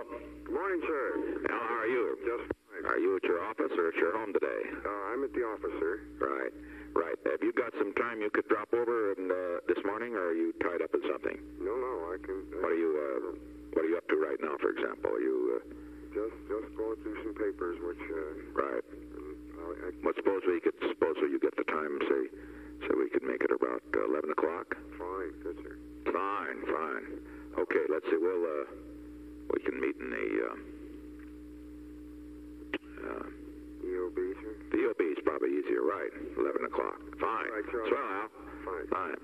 Good morning, sir. Al, how are you? Just fine. Are you at your office or at your home today? I'm at the office, sir. Right. Have you got some time you could drop over and this morning, or are you tied up in something? No, I can. What are you up to right now, for example? Are you just going through some papers, which right? Well, suppose you get the time, say we could make it about 11 o'clock. Fine, good, sir. Fine. Okay, let's see. We can meet in the EOB, sir. the EOB is probably easier, right? 11 o'clock. Fine. Right, sir. Swell, Al. Fine. Fine.